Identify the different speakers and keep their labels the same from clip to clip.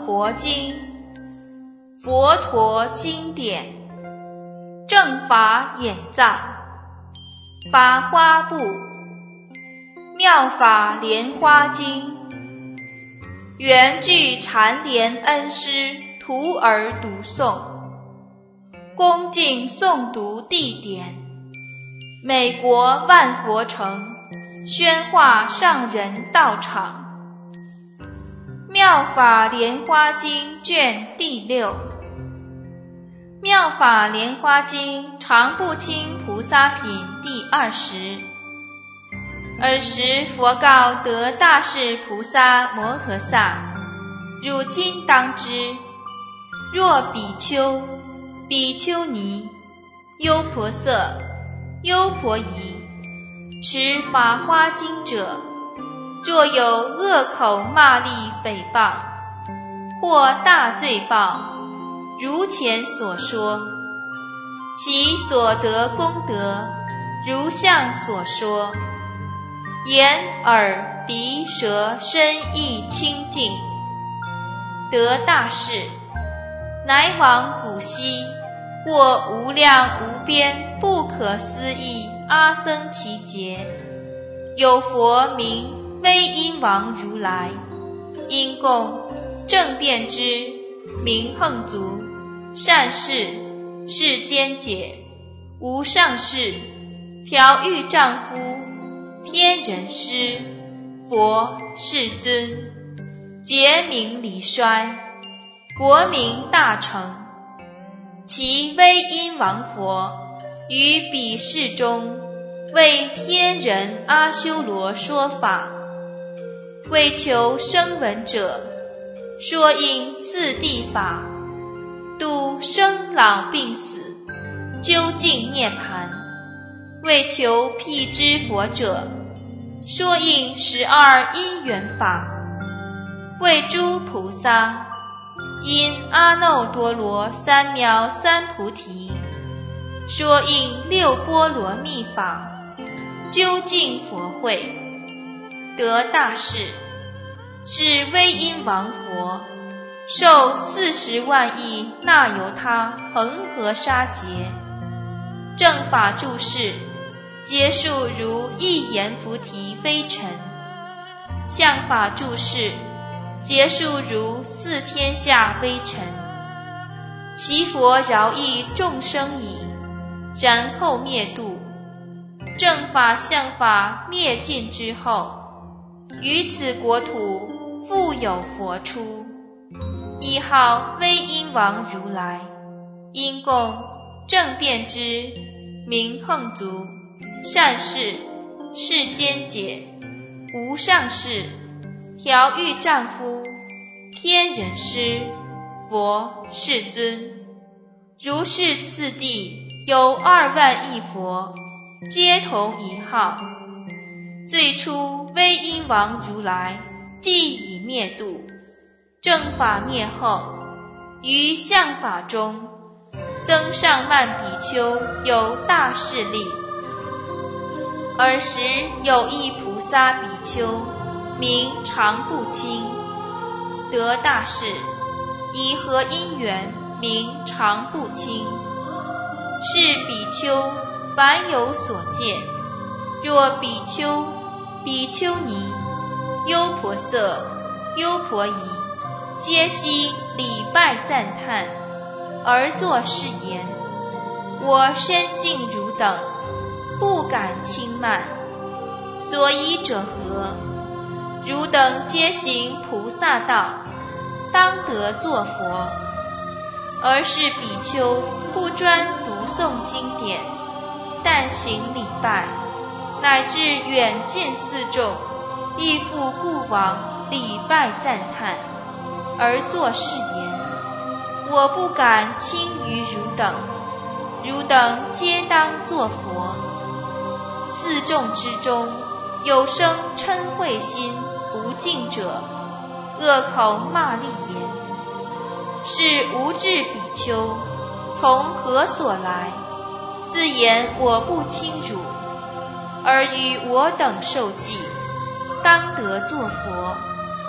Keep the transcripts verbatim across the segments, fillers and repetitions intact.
Speaker 1: 陀经，佛陀经典，正法眼藏，法花部，妙法莲花经，原具禅莲恩师徒儿读诵，恭敬诵读地点：美国万佛城宣化上人道场。妙法莲花经卷第六。妙法莲花经常不轻菩萨品第二十。尔时佛告得大士菩萨摩诃萨：汝今当知，若比丘、比丘尼、优婆塞、优婆夷持法花经者，若有恶口骂詈诽谤，或大罪报，如前所说，其所得功德如像所说，眼耳鼻舌身意清净，得大士，乃往古稀过无量无边不可思议阿僧祇劫，有佛名威音王如来，因供正遍知明行足善事世间解无上士调御丈夫天人师佛世尊，劫名理衰，国名大成。其威音王佛于彼世中为天人阿修罗说法，为求声闻者，说应四谛法，度生老病死，究竟涅槃；为求辟支佛者，说应十二因缘法；为诸菩萨，因阿耨多罗三藐三菩提，说应六波罗蜜法，究竟佛慧。得大士，是威音王佛，受四十万亿那由他恒河沙劫，正法住世，皆数如一言菩提微尘；相法住世，皆数如四天下微尘。其佛饶益众生矣，然后灭度。正法相法灭尽之后，于此国土复有佛出，以号威音王如来，因供正遍知明行足善事世间解无上士调御丈夫天人师佛世尊。如是次第有二万亿佛，皆同一号。最初威音王如来既已灭度，正法灭后，于相法中增上慢比丘有大势力。尔时有一菩萨比丘，名常不轻，得大士，以何因缘名常不轻？是比丘凡有所见，若比丘、比丘尼、优婆塞、优婆夷，皆悉礼拜赞叹，而作是言：我身敬汝等，不敢轻慢。所依者何？汝等皆行菩萨道，当得作佛。而是比丘不专读诵经典，但行礼拜，乃至远见四众，亦复故往礼拜赞叹，而作是言：我不敢轻于汝等，汝等皆当作佛。四众之中，有生嗔恚心不净者，恶口骂詈言：是无智比丘，从何所来？自言我不轻辱，而与我等受记，当得作佛。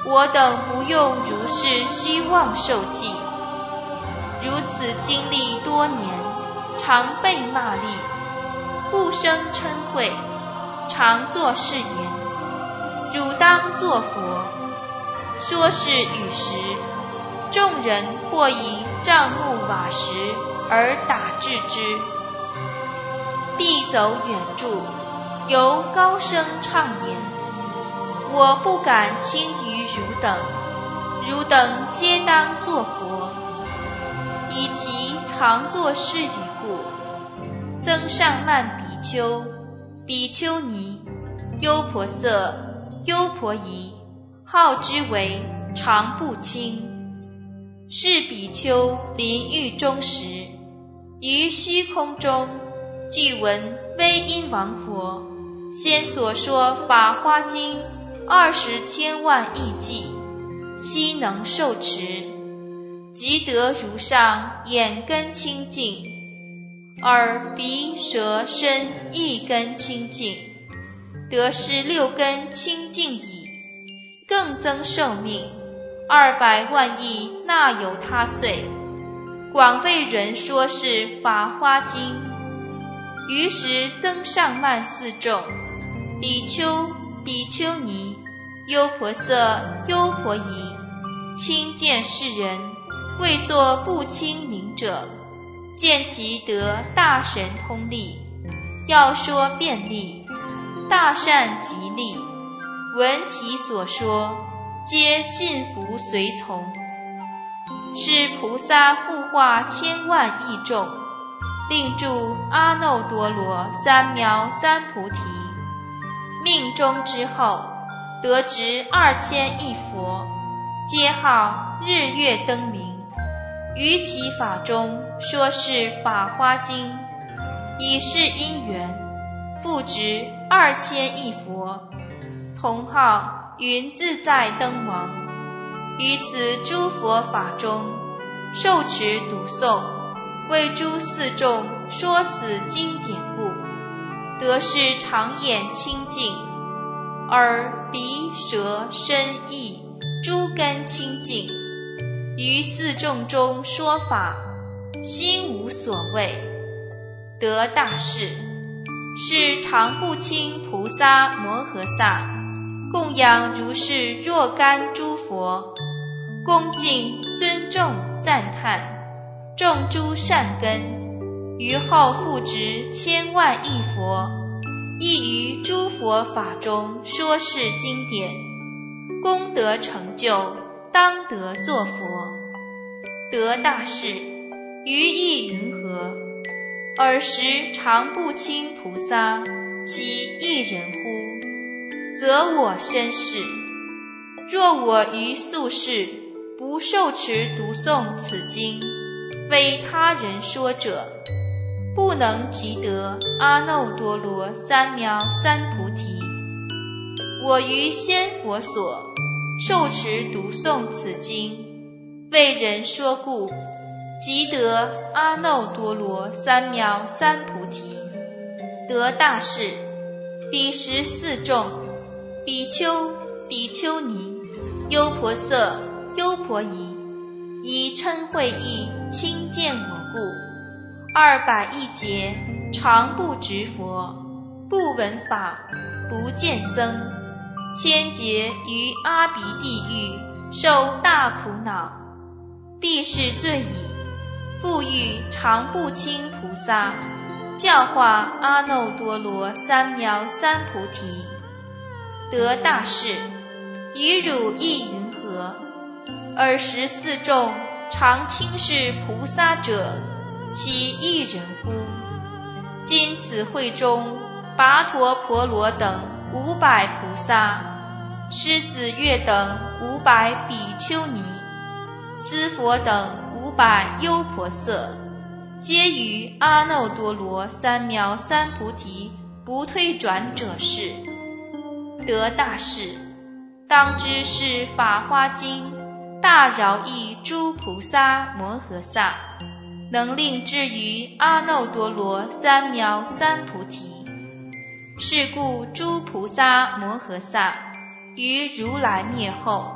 Speaker 1: 我等不用如是虚妄受记，如此经历多年，常被骂詈，不生嗔恚，常作是言：汝当作佛。说是语时，众人或以杖木瓦石而打制之。必走远处，犹高声唱言：我不敢轻于汝等，汝等皆当作佛。以其常作是语故，增上慢比丘、比丘尼、优婆塞、优婆夷号之为常不轻。是比丘临狱终时，于虚空中具闻威音王佛先所说法华经二十千万亿计，悉能受持，即得如上眼根清净，耳鼻舌身意根清净，得是六根清净矣，更增寿命二百万亿那由他岁，广为人说是法华经。于时增上慢四众比丘、比丘尼、优婆塞、优婆夷亲见世人，为作不清明者，见其得大神通力，要说便利，大善极利，闻其所说，皆信服随从。是菩萨复化千万亿众，令住阿耨多罗三藐三菩提。命终之后，得值二千亿佛，皆号日月灯明。于其法中说是法华经，以是因缘，复值二千亿佛，同号云自在灯王。于此诸佛法中，受持读诵，为诸四众说此经典故，得是常眼清净，耳鼻舌身意诸根清净，于四众中说法，心无所谓，得大事。是常不轻菩萨摩诃萨供养如是若干诸佛，恭敬尊重赞叹，种诸善根，于后复值千万亿佛，亦于诸佛法中说是经典，功德成就，当得作佛，得大事。于意云何？尔时常不轻菩萨，其一人乎？则我身是。若我于宿世不受持读诵此经，为他人说者，不能即得阿耨多罗三藐三菩提。我于先佛所受持读诵此经，为人说故，即得阿耨多罗三藐三菩提，得大事。彼时四众比丘、比丘尼、优婆塞、优婆夷，以嗔恚意亲见我故，二百亿劫常不值佛，不闻法，不见僧，千劫于阿鼻地狱受大苦恼，必是罪矣。复欲常不轻菩萨教化阿耨多罗三藐三菩提，得大事。于汝意云何？尔时四众常轻视菩萨者，其一人乎？今此会中，跋陀婆罗等五百菩萨，狮子月等五百比丘尼，斯佛等五百优婆塞，皆于阿耨多罗三藐三菩提不退转者是，得大事。当知是法华经大饶益诸菩萨摩诃萨，能令至于阿耨多罗三藐三菩提。是故诸菩萨摩诃萨于如来灭后，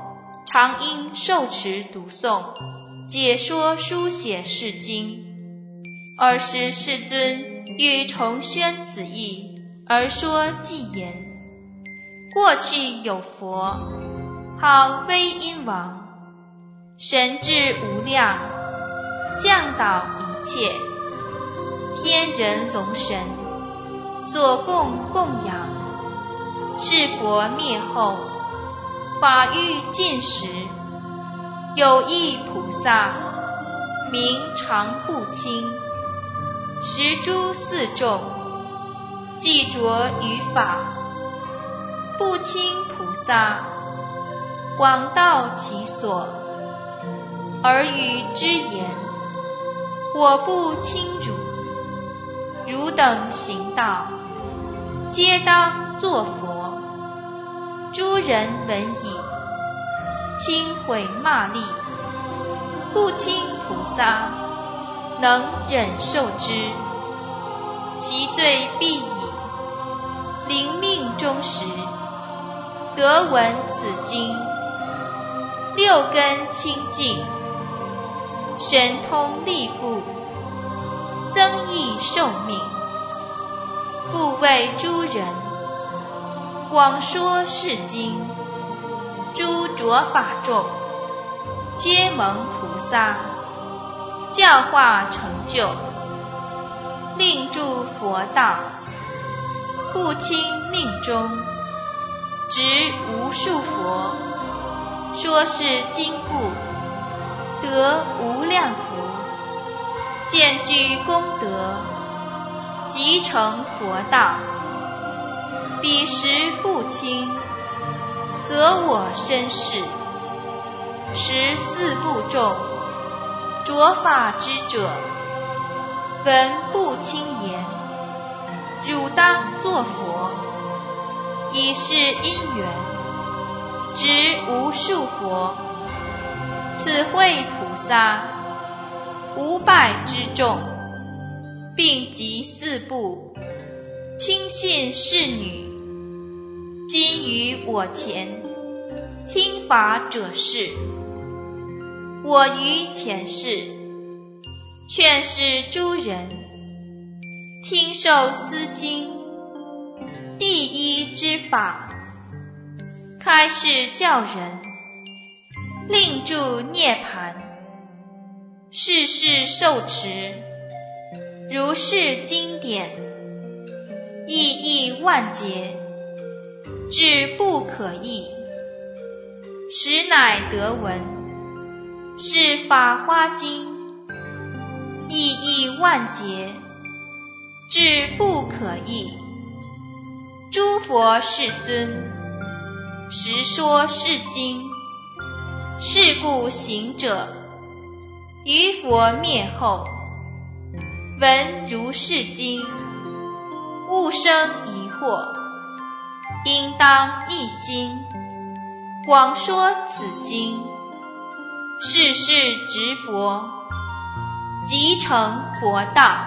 Speaker 1: 常因受持读诵、解说书写是经，尔时世尊欲重宣此义，而说偈言：过去有佛，号威音王，神智无量，降导一切天人龙神，所供供养。是佛灭后，法欲尽时，有一菩萨，名常不轻，十诸四众，既着于法。不轻菩萨，广道其所，而语之言：我不轻汝，汝等行道，皆当作佛。诸人闻已，轻毁骂詈。不轻菩萨，能忍受之，其罪必已。临命终时，得闻此经，六根清净，神通力故，增益寿命，复为诸人广说是经。诸着法众，皆蒙菩萨教化成就，令住佛道。不轻命中，执无数佛，说是经故，得无量福，渐具功德，即成佛道。彼时不轻，则我身世，十四部众，着法之者，闻不轻言，汝当作佛。以是因缘，执无数佛，此会菩萨，五百之众，并集四部，亲信侍女，今于我前听法者是。我于前世劝示诸人，听受斯经，第一之法，开示教人，令住涅槃。世世受持，如是经典，意义万劫，至不可议。实乃得闻，是法华经，意义万劫，至不可议。诸佛世尊，实说是经，是故行者，于佛灭后，闻如是经，勿生疑惑，应当一心，广说此经，世世执佛，即成佛道。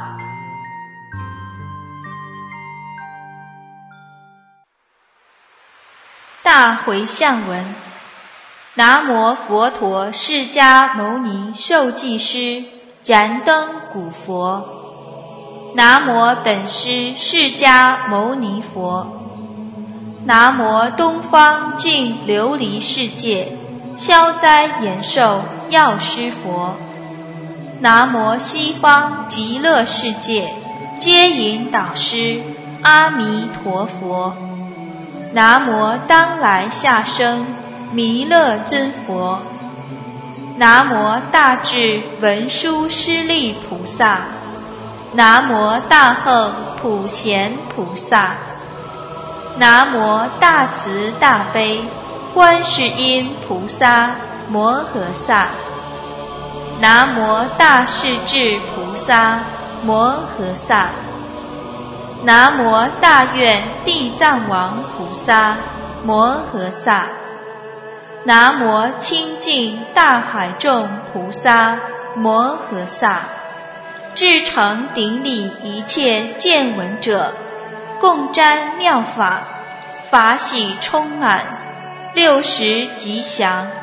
Speaker 1: 大回向文。南无佛陀释迦牟尼受记师燃灯古佛。南无本师释迦牟尼佛。南无东方净琉璃世界消灾延寿药师佛。南无西方极乐世界接引导师阿弥陀佛。南无当来下生弥勒尊佛。南无大智文殊师利菩萨。南无大横普贤菩萨。南无大慈大悲观世音菩萨摩诃萨。南无大势至菩萨摩诃萨。南无大愿地藏王菩萨摩诃萨。南无清净大海众菩萨摩诃萨。至诚顶礼一切见闻者，共沾妙法，法喜充满，六时吉祥，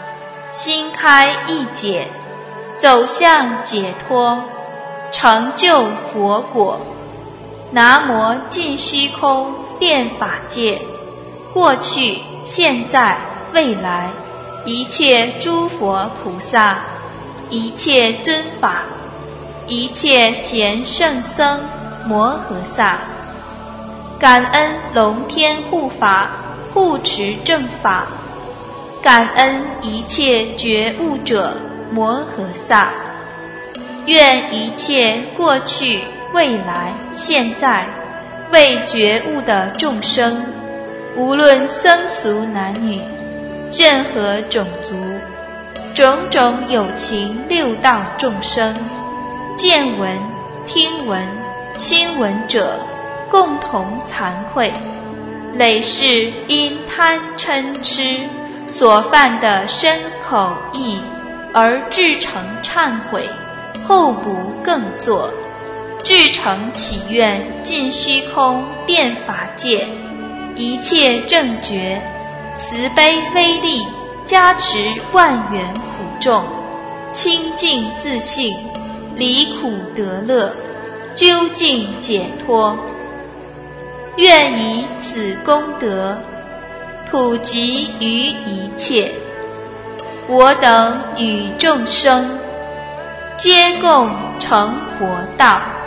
Speaker 1: 心开意解，走向解脱，成就佛果。南无尽虚空遍法界，过去、现在、未来，一切诸佛菩萨，一切尊法，一切贤圣僧摩诃萨，感恩龙天护法护持正法，感恩一切觉悟者摩诃萨，愿一切过去、未来、现在未觉悟的众生，无论僧俗男女，任何种族，种种有情六道众生，见闻、听闻、亲闻者，共同惭愧，累世因贪嗔痴所犯的身口意，而至诚忏悔，后不更作，至诚祈愿尽虚空遍法界一切正觉慈悲威力加持万缘苦众，清净自性，离苦得乐，究竟解脱。愿以此功德普及于一切，我等与众生皆共成佛道。